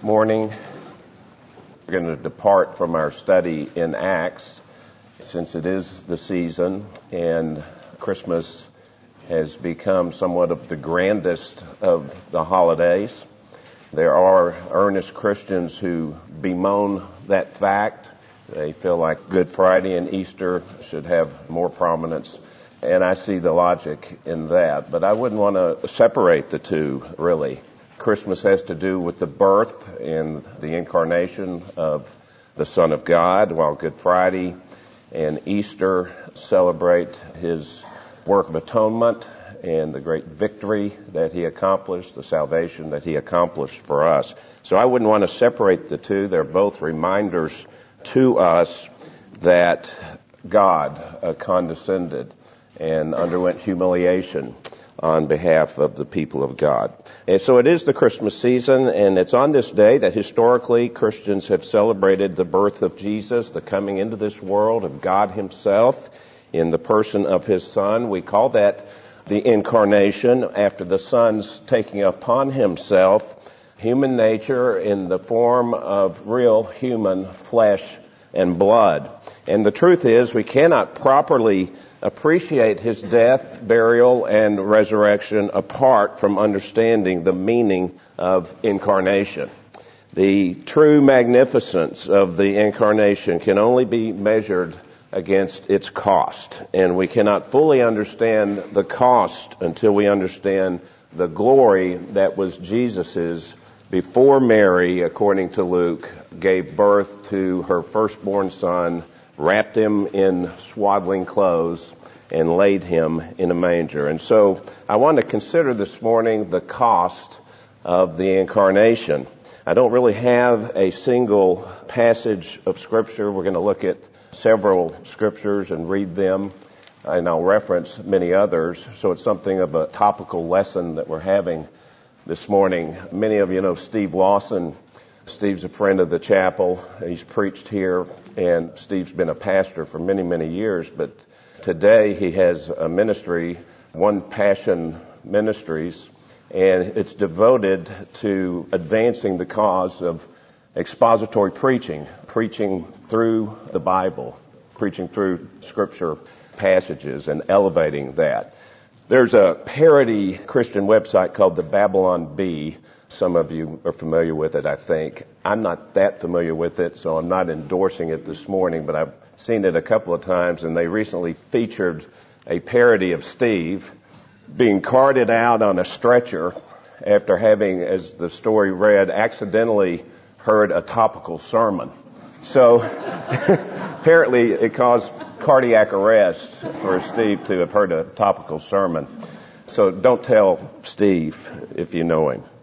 Morning. We're going to depart from our study in Acts since it is the season and Christmas has become somewhat of the grandest of the holidays. There are earnest Christians who bemoan that fact. They feel like Good Friday and Easter should have more prominence, and I see the logic in that. But I wouldn't want to separate the two, really. Christmas has to do with the birth and the incarnation of the Son of God, while Good Friday and Easter celebrate His work of atonement and the great victory that He accomplished, the salvation that He accomplished for us. So I wouldn't want to separate the two. They're both reminders to us that God condescended and underwent humiliation on behalf of the people of God. And so it is the Christmas season, and it's on this day that historically Christians have celebrated the birth of Jesus, the coming into this world of God Himself in the person of His Son. We call that the incarnation, after the Son's taking upon Himself human nature in the form of real human flesh and blood. And the truth is, we cannot properly appreciate His death, burial, and resurrection apart from understanding the meaning of incarnation. The true magnificence of the incarnation can only be measured against its cost, and we cannot fully understand the cost until we understand the glory that was Jesus's before Mary, according to Luke, gave birth to her firstborn son, wrapped Him in swaddling clothes, and laid Him in a manger. And so I want to consider this morning the cost of the incarnation. I don't really have a single passage of Scripture. We're going to look at several Scriptures and read them, and I'll reference many others. So it's something of a topical lesson that we're having this morning. Many of you know Steve Lawson. Steve's a friend of the chapel. He's preached here, and Steve's been a pastor for many, many years, but today he has a ministry, One Passion Ministries, and it's devoted to advancing the cause of expository preaching through the Bible, preaching through Scripture passages and elevating that. There's a parody Christian website called the Babylon Bee. Some of you are familiar with it, I think. I'm not that familiar with it, so I'm not endorsing it this morning, but I've seen it a couple of times, and they recently featured a parody of Steve being carted out on a stretcher after having, as the story read, accidentally heard a topical sermon. So apparently it caused cardiac arrest for Steve to have heard a topical sermon. So don't tell Steve if you know him.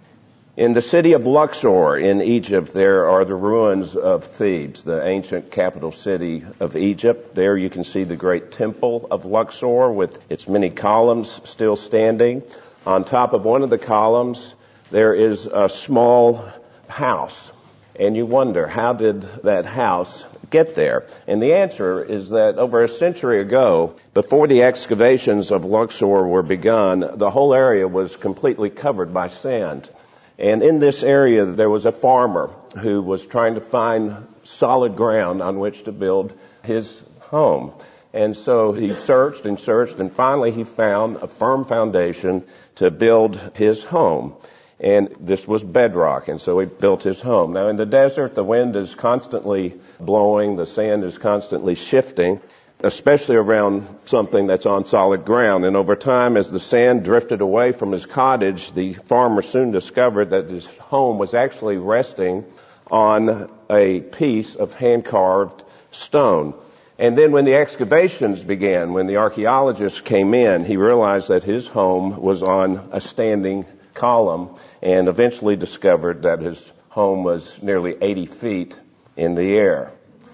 In the city of Luxor in Egypt, there are the ruins of Thebes, the ancient capital city of Egypt. There you can see the great temple of Luxor with its many columns still standing. On top of one of the columns, there is a small house. And you wonder, how did that house get there? And the answer is that over a century ago, before the excavations of Luxor were begun, the whole area was completely covered by sand. And in this area, there was a farmer who was trying to find solid ground on which to build his home. And so he searched, and finally he found a firm foundation to build his home. And this was bedrock, and so he built his home. Now, in the desert, the wind is constantly blowing, the sand is constantly shifting, especially around something that's on solid ground. And over time, as the sand drifted away from his cottage, the farmer soon discovered that his home was actually resting on a piece of hand-carved stone. And then when the excavations began, when the archaeologists came in, he realized that his home was on a standing column, and eventually discovered that his home was nearly 80 feet in the air.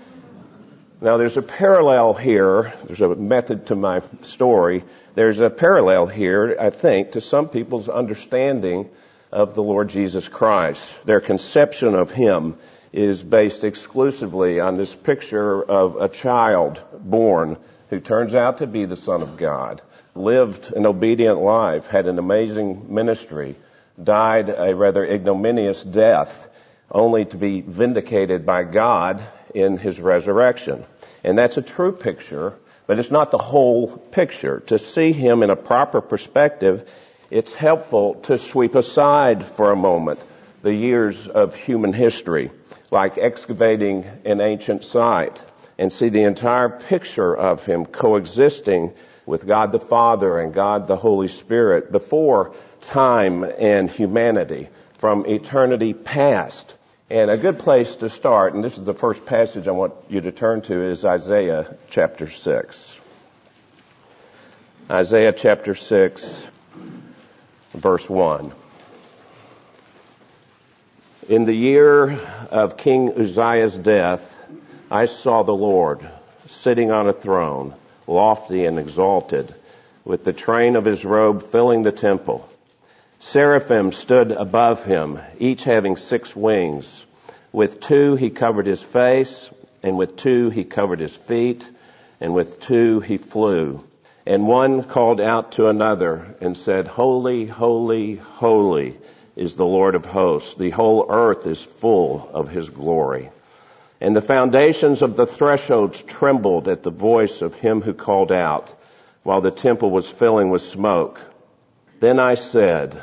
Now there's a parallel here. There's a method to my story. There's a parallel here, I think, to some people's understanding of the Lord Jesus Christ. Their conception of Him is based exclusively on this picture of a child born who turns out to be the Son of God, lived an obedient life, had an amazing ministry, died a rather ignominious death, only to be vindicated by God in his resurrection. And that's a true picture, but it's not the whole picture. To see him in a proper perspective, it's helpful to sweep aside for a moment the years of human history, like excavating an ancient site, and see the entire picture of him coexisting with God the Father and God the Holy Spirit before time and humanity, from eternity past. And a good place to start, and this is the first passage I want you to turn to, is Isaiah chapter 6. Isaiah chapter 6, verse 1. In the year of King Uzziah's death, I saw the Lord sitting on a throne, lofty and exalted, with the train of his robe filling the temple. Seraphim stood above him, each having 6 wings. With 2 he covered his face, and with 2 he covered his feet, and with 2 he flew. And one called out to another and said, Holy, holy, holy is the Lord of hosts. The whole earth is full of his glory. And the foundations of the thresholds trembled at the voice of him who called out, while the temple was filling with smoke. Then I said,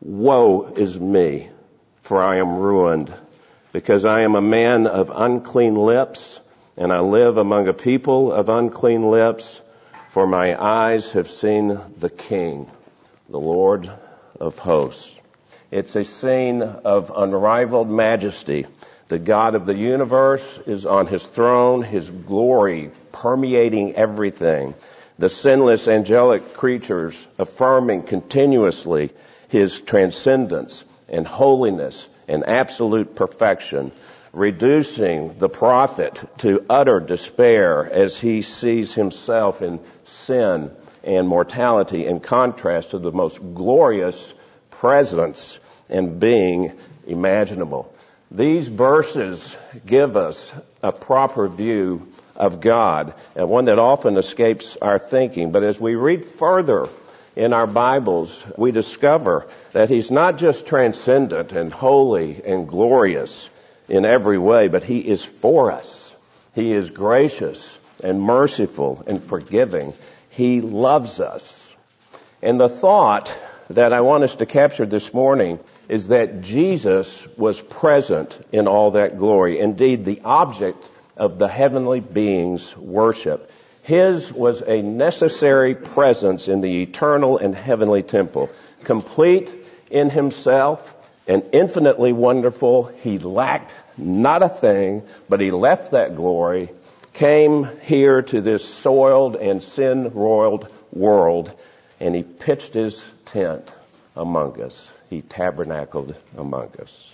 Woe is me, for I am ruined, because I am a man of unclean lips, and I live among a people of unclean lips, for my eyes have seen the King, the Lord of hosts. It's a scene of unrivaled majesty. The God of the universe is on his throne, his glory permeating everything. The sinless angelic creatures affirming continuously his transcendence and holiness and absolute perfection, reducing the prophet to utter despair as he sees himself in sin and mortality, in contrast to the most glorious presence and being imaginable. These verses give us a proper view of God, and one that often escapes our thinking. But as we read further in our Bibles, we discover that he's not just transcendent and holy and glorious in every way, but he is for us. He is gracious and merciful and forgiving. He loves us. And the thought that I want us to capture this morning is that Jesus was present in all that glory. Indeed, the object of the heavenly beings' worship. His was a necessary presence in the eternal and heavenly temple. Complete in himself and infinitely wonderful. He lacked not a thing, but he left that glory, came here to this soiled and sin-roiled world, and he pitched his tent among us. He tabernacled among us.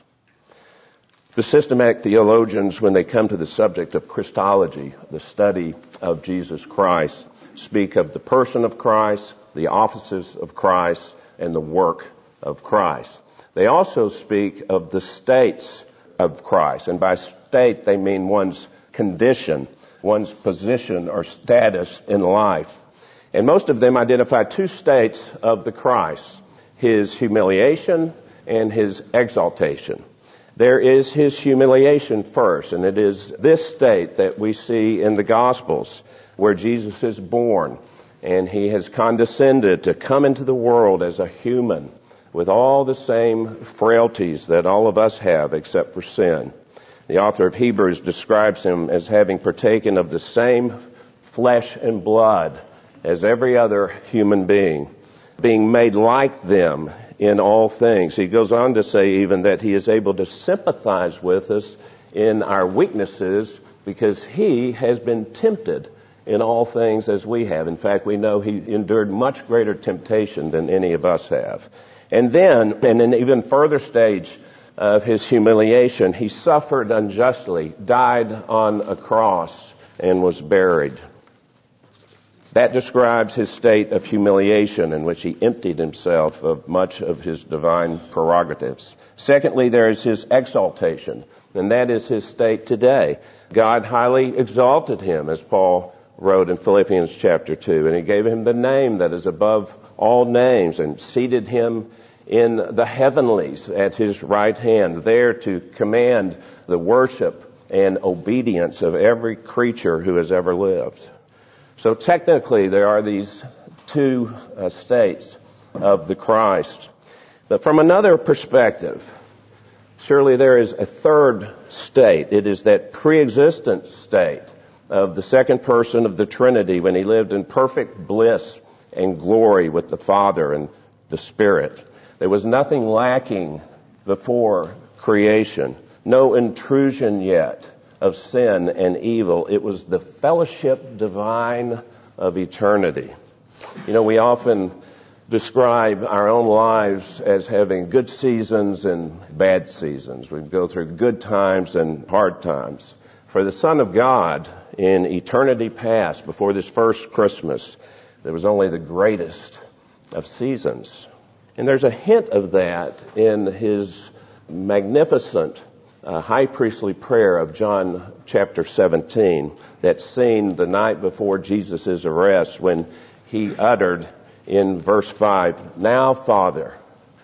The systematic theologians, when they come to the subject of Christology, the study of Jesus Christ, speak of the person of Christ, the offices of Christ, and the work of Christ. They also speak of the states of Christ, and by state they mean one's condition, one's position or status in life. And most of them identify 2 states of the Christ: his humiliation and his exaltation. There is his humiliation first, and it is this state that we see in the Gospels, where Jesus is born, and he has condescended to come into the world as a human, with all the same frailties that all of us have except for sin. The author of Hebrews describes him as having partaken of the same flesh and blood as every other human being, being made like them in all things. He goes on to say even that he is able to sympathize with us in our weaknesses because he has been tempted in all things as we have. In fact, we know he endured much greater temptation than any of us have. And then, in an even further stage of his humiliation, he suffered unjustly, died on a cross, and was buried. That describes his state of humiliation in which he emptied himself of much of his divine prerogatives. Secondly, there is his exaltation, and that is his state today. God highly exalted him, as Paul wrote in Philippians chapter 2, and he gave him the name that is above all names and seated him in the heavenlies at his right hand, there to command the worship and obedience of every creature who has ever lived. So technically there are these two states of the Christ. But from another perspective, surely there is a third state. It is that pre-existent state of the second person of the Trinity when he lived in perfect bliss and glory with the Father and the Spirit. There was nothing lacking before creation, no intrusion yet of sin and evil. It was the fellowship divine of eternity. You know, we often describe our own lives as having good seasons and bad seasons. We go through good times and hard times. For the Son of God, in eternity past, before this first Christmas, there was only the greatest of seasons. And there's a hint of that in his magnificent high priestly prayer of John chapter 17, that's seen the night before Jesus' arrest when he uttered in verse 5, "Now, Father,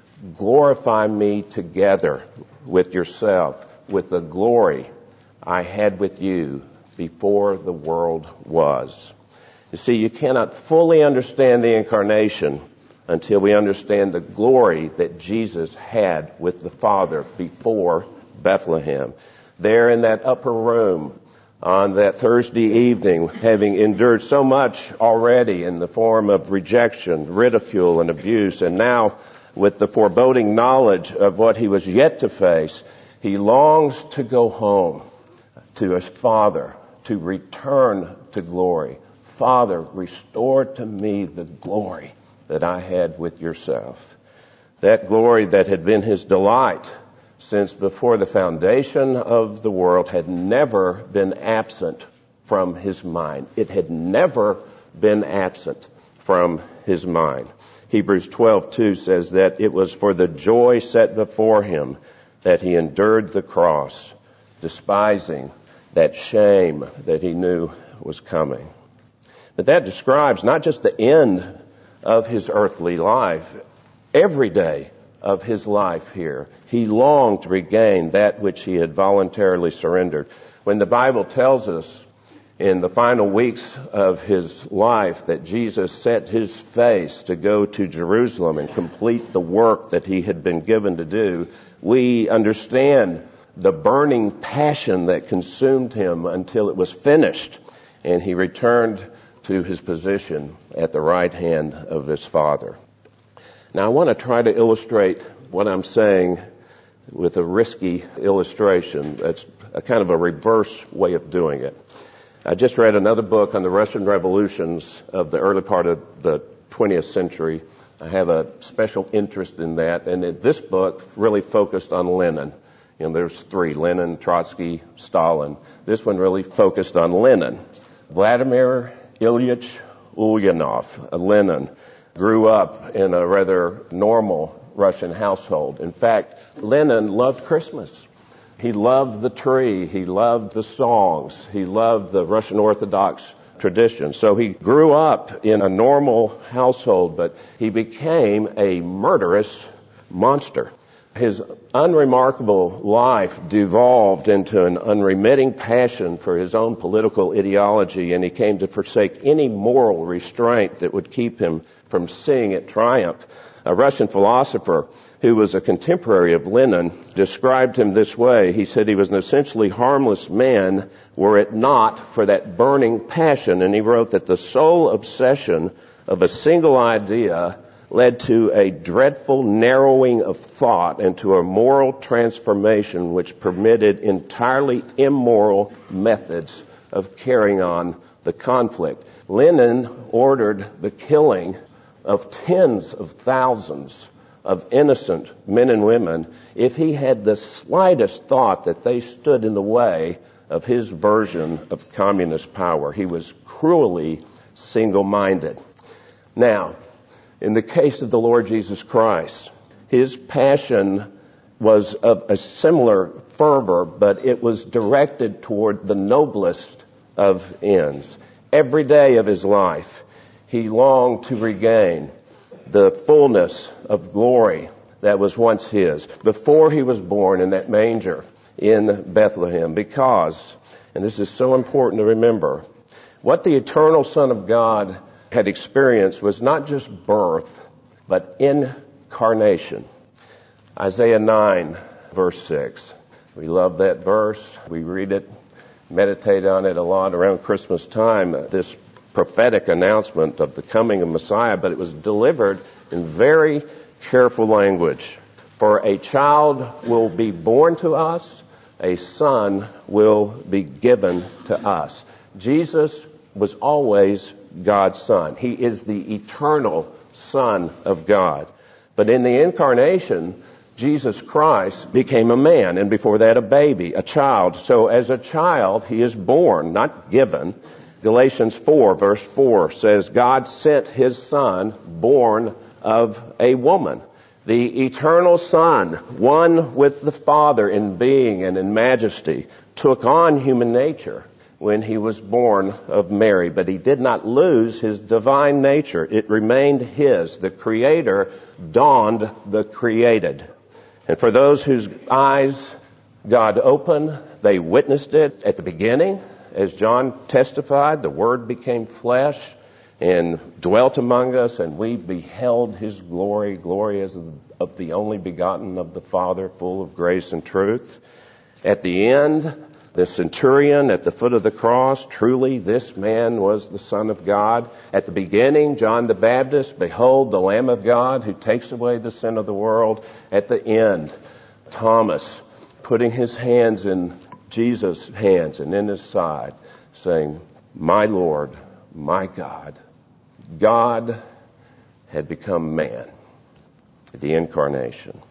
glorify me together with yourself, with the glory I had with you before the world was." You see, you cannot fully understand the incarnation until we understand the glory that Jesus had with the Father before Bethlehem. There in that upper room on that Thursday evening, having endured so much already in the form of rejection, ridicule, and abuse, and now with the foreboding knowledge of what he was yet to face, he longs to go home to his Father, to return to glory. Father, restore to me the glory that I had with yourself. That glory that had been his delight since before the foundation of the world had never been absent from his mind. It had never been absent from his mind. Hebrews 12:2 says that it was for the joy set before him that he endured the cross, despising that shame that he knew was coming. But that describes not just the end of his earthly life. Every day of his life here, he longed to regain that which he had voluntarily surrendered. When the Bible tells us in the final weeks of his life that Jesus set his face to go to Jerusalem and complete the work that he had been given to do, we understand the burning passion that consumed him until it was finished, and he returned to his position at the right hand of his Father. Now, I want to try to illustrate what I'm saying with a risky illustration. That's a kind of a reverse way of doing it. I just read another book on the Russian revolutions of the early part of the 20th century. I have a special interest in that, and this book really focused on Lenin. You know, there's three: Lenin, Trotsky, Stalin. This one really focused on Lenin. Vladimir Ilyich Ulyanov, Lenin, grew up in a rather normal Russian household. In fact, Lenin loved Christmas. He loved the tree. He loved the songs. He loved the Russian Orthodox tradition. So he grew up in a normal household, but he became a murderous monster. His unremarkable life devolved into an unremitting passion for his own political ideology, and he came to forsake any moral restraint that would keep him from seeing it triumph. A Russian philosopher who was a contemporary of Lenin described him this way. He said he was an essentially harmless man were it not for that burning passion. And he wrote that the sole obsession of a single idea led to a dreadful narrowing of thought and to a moral transformation which permitted entirely immoral methods of carrying on the conflict. Lenin ordered the killing of tens of thousands of innocent men and women if he had the slightest thought that they stood in the way of his version of communist power. He was cruelly single-minded. Now, in the case of the Lord Jesus Christ, his passion was of a similar fervor, but it was directed toward the noblest of ends. Every day of his life, he longed to regain the fullness of glory that was once his, before he was born in that manger in Bethlehem. Because, and this is so important to remember, what the eternal Son of God had experienced was not just birth, but incarnation. Isaiah 9, verse 6. We love that verse. We read it, meditate on it a lot around Christmas time, this prophetic announcement of the coming of Messiah, but it was delivered in very careful language. For a child will be born to us, a son will be given to us. Jesus was always God's Son. He is the eternal Son of God. But in the incarnation, Jesus Christ became a man, and before that a baby, a child. So as a child, he is born, not given. Galatians 4, verse 4 says, God sent his Son, born of a woman. The eternal Son, one with the Father in being and in majesty, took on human nature when he was born of Mary. But he did not lose his divine nature. It remained his. The Creator donned the created. And for those whose eyes God opened, they witnessed it at the beginning. As John testified, the Word became flesh and dwelt among us, and we beheld his glory, glory as of the only begotten of the Father, full of grace and truth. At the end, the centurion at the foot of the cross, truly this man was the Son of God. At the beginning, John the Baptist, behold the Lamb of God who takes away the sin of the world. At the end, Thomas putting his hands in Jesus' hands and in his side, saying, my Lord, my God. God had become man at the incarnation.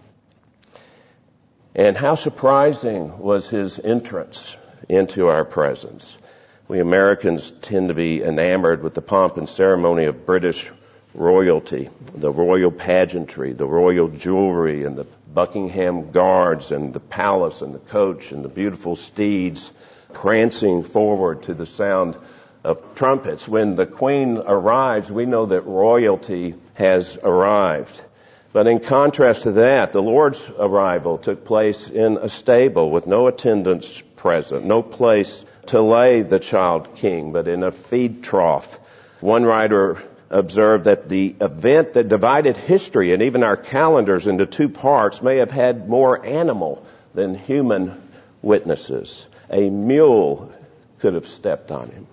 And how surprising was his entrance into our presence. We Americans tend to be enamored with the pomp and ceremony of British royalty, the royal pageantry, the royal jewelry, and the Buckingham guards, and the palace, and the coach, and the beautiful steeds prancing forward to the sound of trumpets. When the Queen arrives, we know that royalty has arrived. But in contrast to that, the Lord's arrival took place in a stable with no attendants present, no place to lay the child king, but in a feed trough. One writer observed that the event that divided history and even our calendars into two parts may have had more animal than human witnesses. A mule could have stepped on him.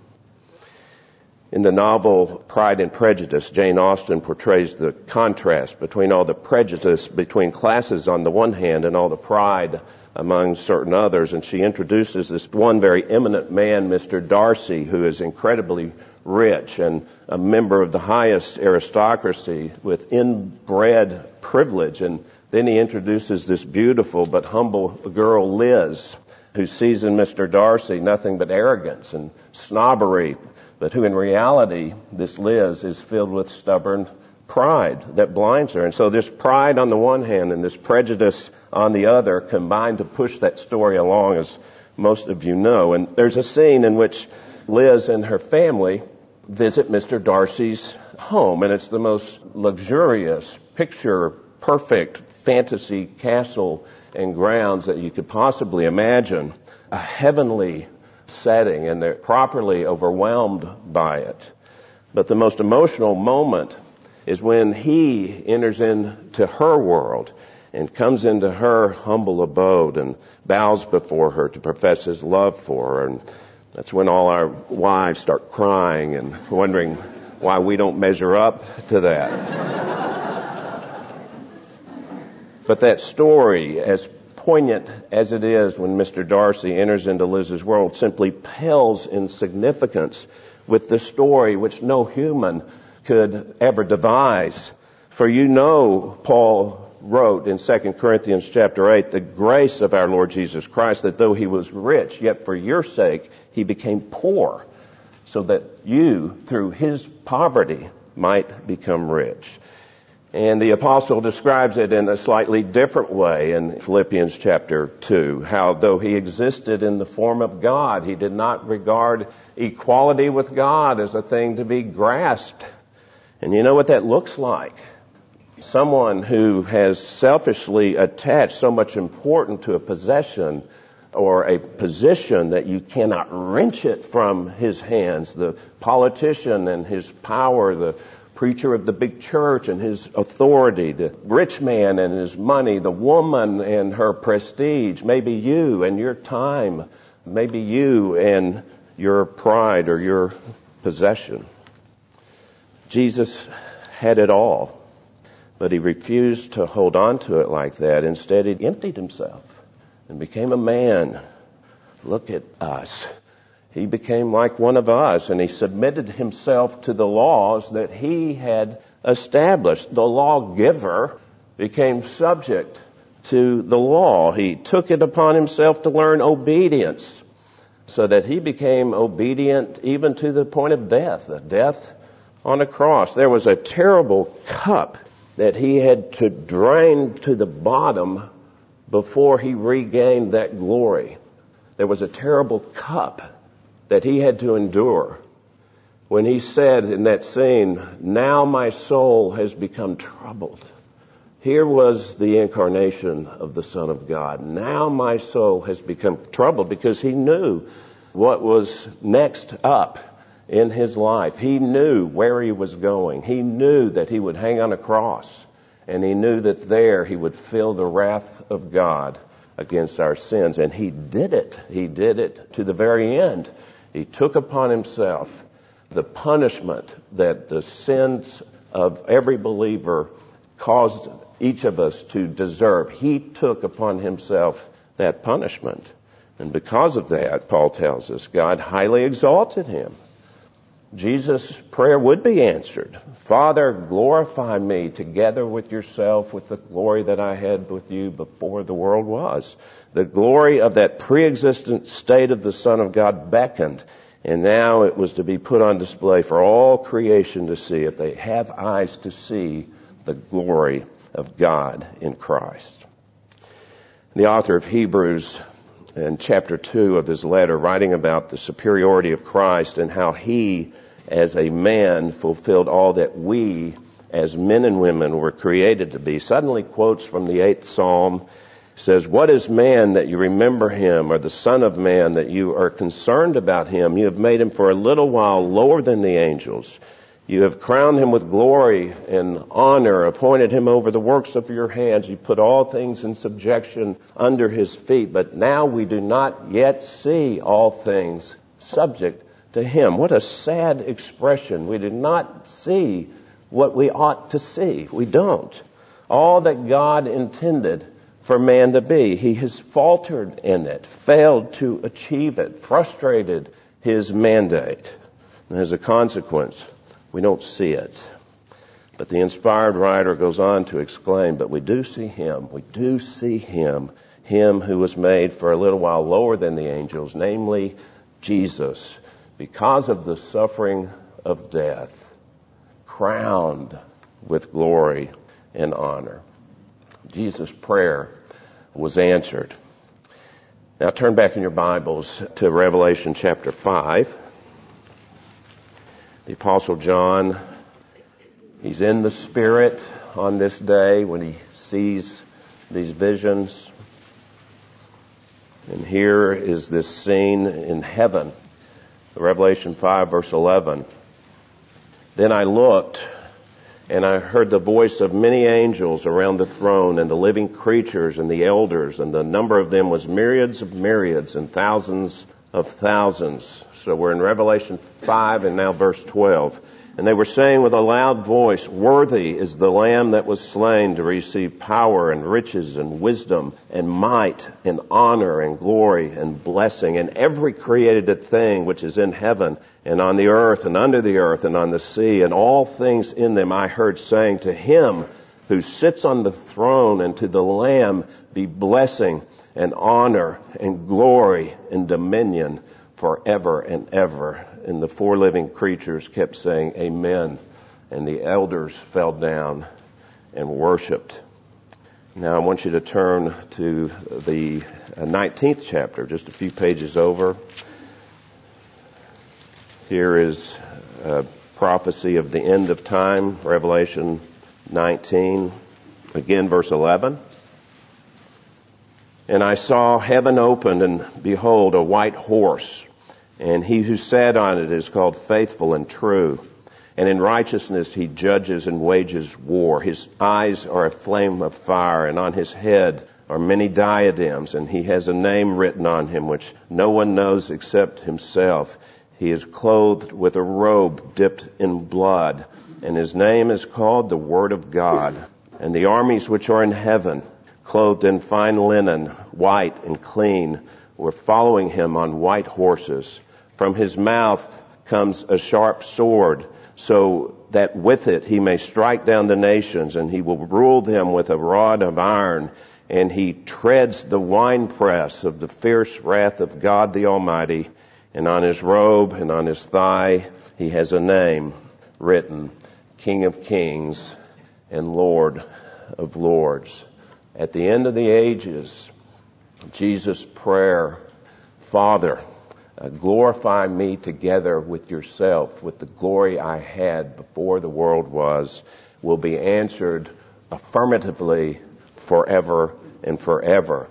In the novel Pride and Prejudice, Jane Austen portrays the contrast between all the prejudice between classes on the one hand and all the pride among certain others. And she introduces this one very eminent man, Mr. Darcy, who is incredibly rich and a member of the highest aristocracy with inbred privilege. And then he introduces this beautiful but humble girl, Liz, who sees in Mr. Darcy nothing but arrogance and snobbery, but who in reality, this Liz, is filled with stubborn pride that blinds her. And so this pride on the one hand and this prejudice on the other combine to push that story along, as most of you know. And there's a scene in which Liz and her family visit Mr. Darcy's home, and it's the most luxurious, picture-perfect fantasy castle and grounds that you could possibly imagine. A heavenly setting, and they're properly overwhelmed by it. But the most emotional moment is when he enters into her world and comes into her humble abode and bows before her to profess his love for her. And that's when all our wives start crying and wondering why we don't measure up to that. But that story, as poignant as it is when Mr. Darcy enters into Liz's world, simply pales in significance with the story which no human could ever devise. For you know, Paul wrote in 2 Corinthians chapter 8, the grace of our Lord Jesus Christ, that though he was rich, yet for your sake he became poor, so that you, through his poverty, might become rich. And the apostle describes it in a slightly different way in Philippians chapter 2, how though he existed in the form of God, he did not regard equality with God as a thing to be grasped. And you know what that looks like? Someone who has selfishly attached so much importance to a possession or a position that you cannot wrench it from his hands. The politician and his power, the preacher of the big church and his authority, the rich man and his money, the woman and her prestige, maybe you and your time, maybe you and your pride or your possession. Jesus had it all, but he refused to hold on to it like that. Instead, he emptied himself and became a man. Look at us. He became like one of us, and he submitted himself to the laws that he had established. The lawgiver became subject to the law. He took it upon himself to learn obedience, so that he became obedient even to the point of death, the death on a cross. There was a terrible cup that he had to drain to the bottom before he regained that glory. There was a terrible cup that he had to endure when he said in that scene, "Now my soul has become troubled." Here was the incarnation of the Son of God. Now my soul has become troubled, because he knew what was next up in his life. He knew where he was going. He knew that he would hang on a cross. And he knew that there he would feel the wrath of God against our sins. And he did it. He did it to the very end. He took upon himself the punishment that the sins of every believer caused each of us to deserve. He took upon himself that punishment. And because of that, Paul tells us, God highly exalted him. Jesus' prayer would be answered. Father, glorify me together with yourself with the glory that I had with you before the world was. The glory of that pre-existent state of the Son of God beckoned, and now it was to be put on display for all creation to see, if they have eyes to see the glory of God in Christ. The author of Hebrews, in chapter 2 of his letter, writing about the superiority of Christ and how he, as a man, fulfilled all that we, as men and women, were created to be, suddenly quotes from the 8th Psalm. Says, "What is man that you remember him, or the son of man that you are concerned about him? You have made him for a little while lower than the angels. You have crowned him with glory and honor, appointed him over the works of your hands. You put all things in subjection under his feet. But now we do not yet see all things subject to him." What a sad expression. We do not see what we ought to see. We don't. All that God intended for man to be, he has faltered in it, failed to achieve it, frustrated his mandate. And as a consequence, we don't see it. But the inspired writer goes on to exclaim, but we do see him. We do see him who was made for a little while lower than the angels, namely Jesus, because of the suffering of death, crowned with glory and honor. Jesus' prayer was answered. Now turn back in your Bibles to Revelation chapter 5. The Apostle John, he's in the Spirit on this day when he sees these visions. And here is this scene in heaven. Revelation 5 verse 11. "Then I looked, and I heard the voice of many angels around the throne, and the living creatures and the elders, and the number of them was myriads of myriads and thousands of thousands." So we're in Revelation 5 and now verse 12. "And they were saying with a loud voice, Worthy is the Lamb that was slain to receive power and riches and wisdom and might and honor and glory and blessing, and every created thing which is in heaven and on the earth and under the earth and on the sea, and all things in them I heard saying, To him who sits on the throne and to the Lamb be blessing and honor and glory and dominion forever and ever." And the four living creatures kept saying, Amen. And the elders fell down and worshiped. Now I want you to turn to the 19th chapter, just a few pages over. Here is a prophecy of the end of time, Revelation 19, again verse 11. And I saw heaven opened, and behold, a white horse. And he who sat on it is called Faithful and True. And in righteousness he judges and wages war. His eyes are a flame of fire, and on his head are many diadems. And he has a name written on him which no one knows except himself. He is clothed with a robe dipped in blood, and his name is called the Word of God. And the armies which are in heaven, clothed in fine linen, white and clean, were following him on white horses. From his mouth comes a sharp sword, so that with it he may strike down the nations, and he will rule them with a rod of iron, and he treads the winepress of the fierce wrath of God the Almighty. And on his robe and on his thigh he has a name written, King of Kings and Lord of Lords. At the end of the ages, Jesus' prayer, Father, glorify me together with yourself, with the glory I had before the world was, will be answered affirmatively forever and forever.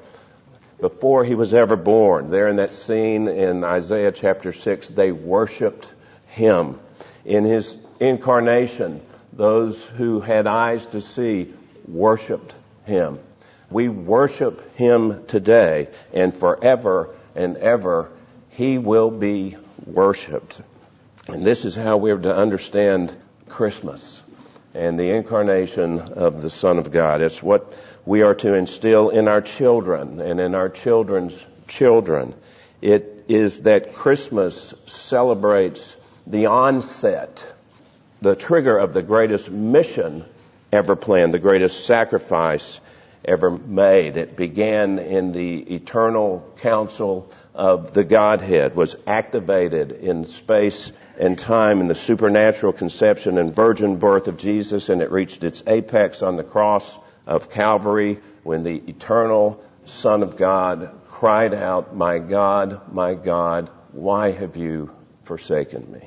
Before he was ever born, there in that scene in Isaiah chapter 6, they worshiped him. In his incarnation, those who had eyes to see worshiped him. We worship him today, and forever and ever he will be worshiped. And this is how we're to understand Christmas and the incarnation of the Son of God. It's what we are to instill in our children and in our children's children. It is that Christmas celebrates the onset, the trigger of the greatest mission ever planned, the greatest sacrifice ever made. It began in the eternal counsel of the Godhead, was activated in space and time in the supernatural conception and virgin birth of Jesus, and it reached its apex on the cross of Calvary when the eternal Son of God cried out, my God, why have you forsaken me?"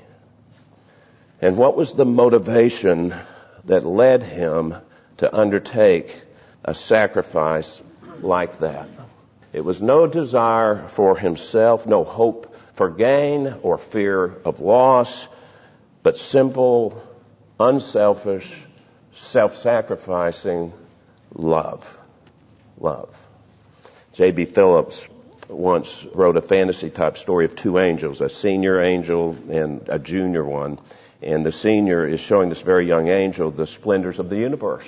And what was the motivation that led him to undertake a sacrifice like that? It was no desire for himself, no hope for gain or fear of loss, but simple, unselfish, self-sacrificing love. Love. J.B. Phillips once wrote a fantasy-type story of two angels, a senior angel and a junior one. And the senior is showing this very young angel the splendors of the universe.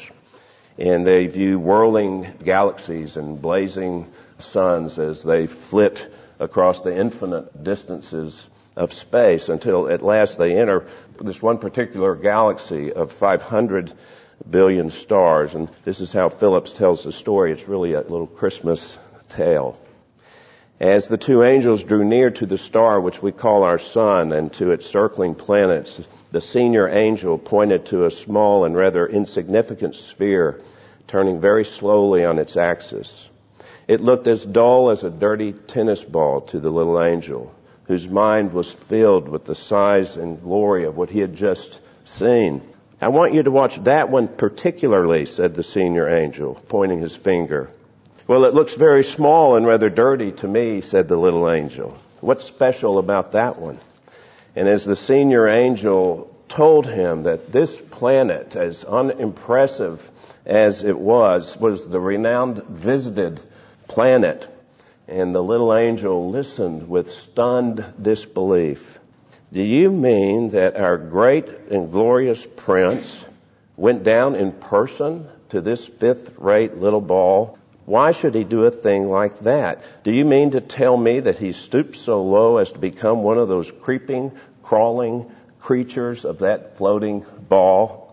And they view whirling galaxies and blazing suns as they flit across the infinite distances of space until at last they enter this one particular galaxy of 500 billion stars. And this is how Phillips tells the story. It's really a little Christmas tale. As the two angels drew near to the star which we call our sun and to its circling planets, the senior angel pointed to a small and rather insignificant sphere turning very slowly on its axis. It looked as dull as a dirty tennis ball to the little angel, whose mind was filled with the size and glory of what he had just seen. "I want you to watch that one particularly," said the senior angel, pointing his finger. "Well, it looks very small and rather dirty to me," said the little angel. "What's special about that one?" And as the senior angel told him that this planet, as unimpressive as it was the renowned visited planet, and the little angel listened with stunned disbelief. "Do you mean that our great and glorious prince went down in person to this fifth-rate little ball? Why should he do a thing like that? Do you mean to tell me that he stooped so low as to become one of those creeping, crawling creatures of that floating ball?"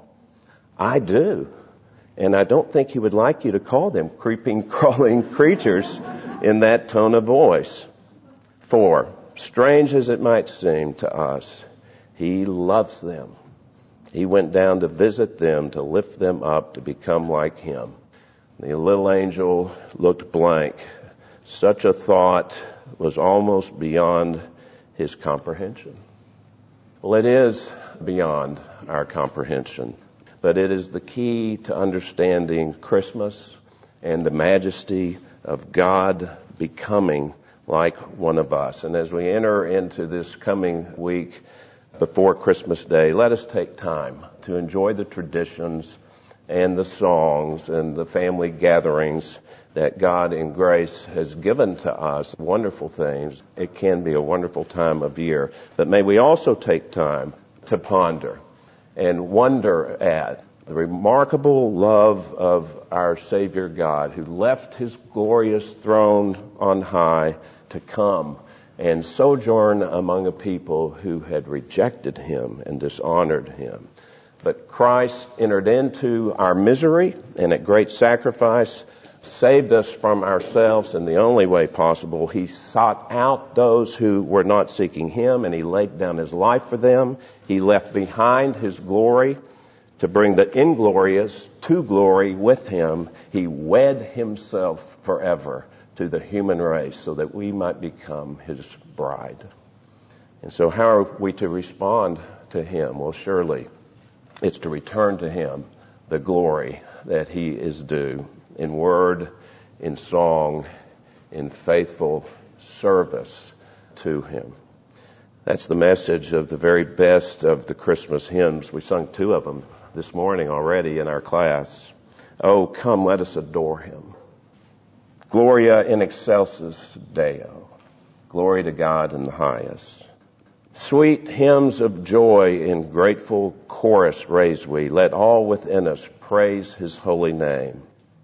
"I do. And I don't think he would like you to call them creeping, crawling creatures in that tone of voice. For, strange as it might seem to us, he loves them. He went down to visit them, to lift them up, to become like him." The little angel looked blank. Such a thought was almost beyond his comprehension. Well, it is beyond our comprehension. but it is the key to understanding Christmas and the majesty of God becoming like one of us. And as we enter into this coming week before Christmas Day, let us take time to enjoy the traditions and the songs and the family gatherings that God in grace has given to us. Wonderful things. It can be a wonderful time of year. But may we also take time to ponder and wonder at the remarkable love of our Savior God, who left His glorious throne on high to come and sojourn among a people who had rejected Him and dishonored Him. But Christ entered into our misery and at great sacrifice saved us from ourselves in the only way possible. He sought out those who were not seeking Him, and He laid down His life for them. He left behind His glory to bring the inglorious to glory with Him. He wed Himself forever to the human race so that we might become His bride. And so how are we to respond to Him? Well, surely it's to return to Him the glory that He is due in word, in song, in faithful service to Him. That's the message of the very best of the Christmas hymns. We sung 2 of them this morning already in our class. Oh, come, let us adore Him. Gloria in excelsis Deo. Glory to God in the highest. Sweet hymns of joy in grateful chorus raise we. Let all within us praise His holy name.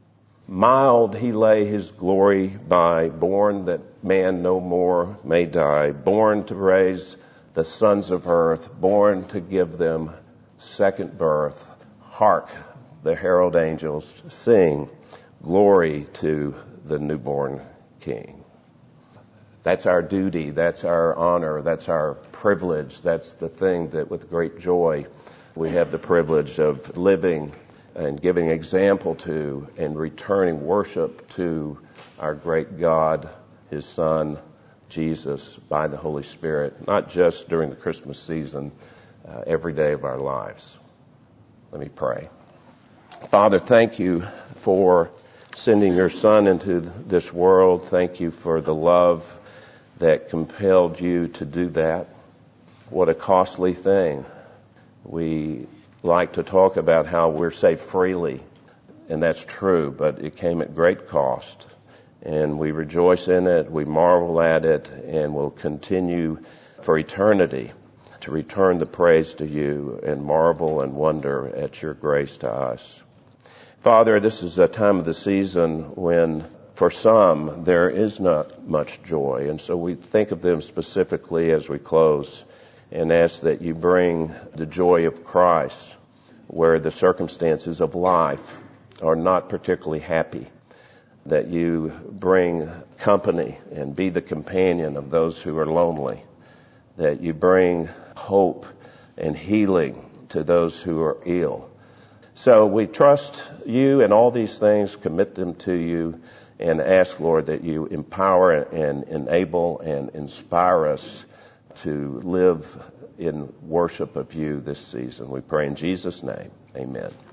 Mild He lay His glory by, born that man no more may die, born to raise the sons of earth, born to give them second birth. Hark, the herald angels sing, glory to the newborn King. That's our duty, that's our honor, that's our privilege, that's the thing that with great joy we have the privilege of living and giving example to and returning worship to our great God, His Son, Jesus, by the Holy Spirit, not just during the Christmas season, every day of our lives. Let me pray. Father, thank You for sending Your Son into this world. Thank You for the love that compelled You to do that. What a costly thing. We like to talk about how we're saved freely, and that's true, but it came at great cost. And we rejoice in it, we marvel at it, and will continue for eternity to return the praise to You and marvel and wonder at Your grace to us. Father, this is a time of the season when for some there is not much joy, and so we think of them specifically as we close and ask that You bring the joy of Christ where the circumstances of life are not particularly happy, that You bring company and be the companion of those who are lonely, that You bring hope and healing to those who are ill. So we trust You and all these things, commit them to You, and ask, Lord, that You empower and enable and inspire us to live in worship of You this season. We pray in Jesus' name. Amen.